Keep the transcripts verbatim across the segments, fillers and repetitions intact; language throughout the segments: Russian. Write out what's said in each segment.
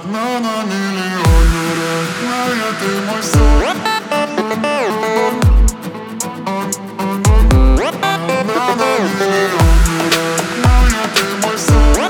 Одна на миллион, родная, ты мой сон. Одна на миллион, родная, ты мой сон.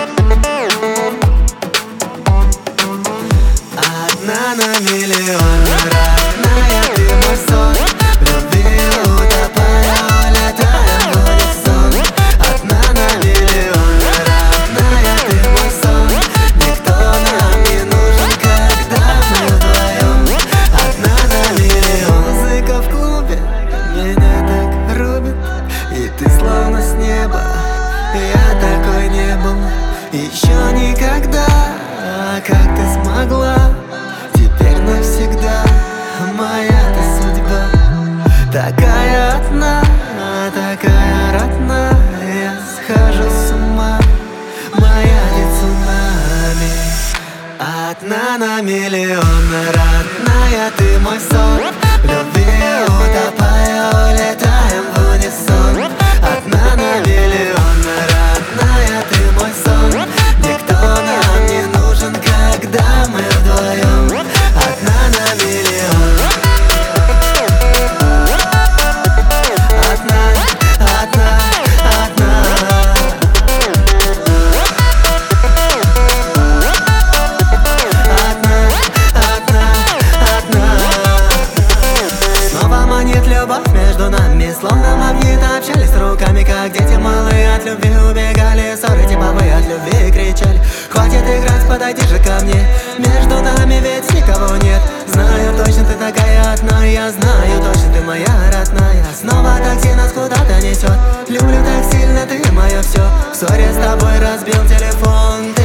Одна на миллион, родная, ты мой сон. В любви утопая, улетаем в унисон. Одна на миллион, родная, ты мой сон. Никто нам не нужен, когда мы вдвоем. Одна на миллион. Музыка в клубе меня так рубит, и ты словно с неба. Я такой не был еще никогда. Как ты смогла? Теперь навсегда моя ты судьба. Такая одна, такая родная. Я схожу с ума, моя ты цунами. Одна на миллион, родная, ты мой сон. В любви утопая, улетаем в унисон. Одна на миллион, родная, ты мой сон. Никто нам не нужен, когда мы вдвоем. Одна на миллион. Одна, одна, одна. Одна, одна, одна. Снова манит любовь между нами, словно магнит. Общались руками, как дети малые. От любви убегали, ссоры типа вы от любви кричали. Хватит играть, подойди же ко мне. Между нами ведь никого нет. Знаю точно, ты такая одна. Я знаю точно, ты моя родная. Снова такси нас куда-то несет. Люблю так сильно, ты мое все. В ссоре с тобой разбил телефон.